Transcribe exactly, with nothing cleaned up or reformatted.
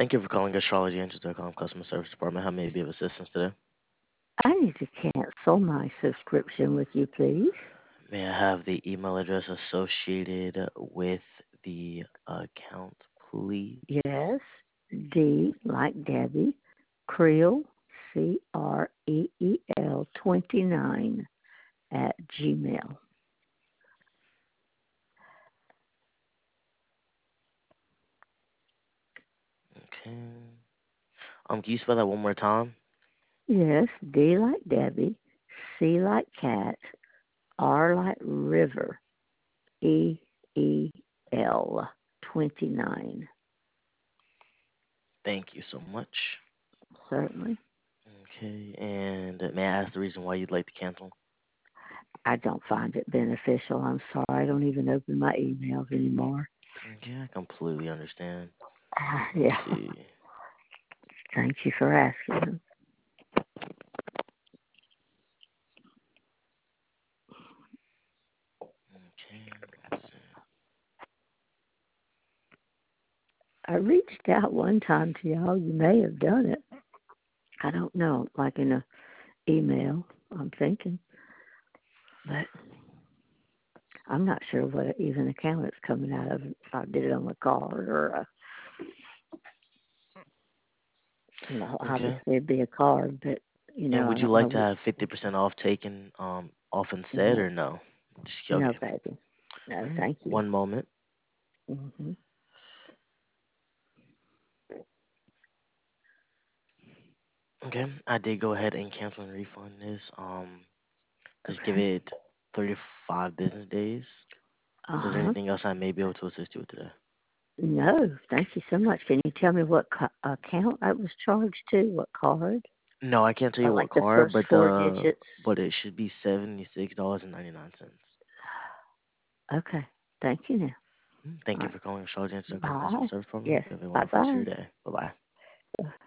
Thank you for calling Astrology Answers dot com customer service department. How may I be of assistance today? I need to cancel my subscription with you, please. May I have the email address associated with the account, please? Yes, D like Debbie, Creel, C R E E L twenty-nine at Gmail. Okay. Um, can you spell that one more time? Yes, D like Debbie, C like cat, R like river, E E L twenty-nine. Thank you so much. Certainly. Okay, and may I ask the reason why you'd like to cancel? I don't find it beneficial. I'm sorry. I don't even open my emails anymore. Okay, I completely understand. Yeah. Let's see. Thank you for asking. Okay, let's see. I reached out one time to y'all. You may have done it. I don't know, like in a email, I'm thinking. But I'm not sure what even account it's coming out of. If I did it on a card or a, you know, Okay. obviously it'd be a card, but, you And know, I would you don't know like to which. have fifty percent off taken um off instead No, or no? Just no, okay. baby. No, All right. thank you. One moment. hmm Okay, I did go ahead and cancel and refund this. Um, just give Okay. it thirty-five business days. Is there Uh-huh. anything else I may be able to assist you with today? No, thank you so much. Can you tell me what co- account I was charged to? What card? No, I can't tell Or you like what the card, first but four the digits? but it should be seventy six dollars and ninety nine cents. Okay. Thank you now. Thank All you for calling Charlotte Answer right. Customer Bye. Service Program. Yes. You have a wonderful rest of your Bye-bye. day. Bye bye.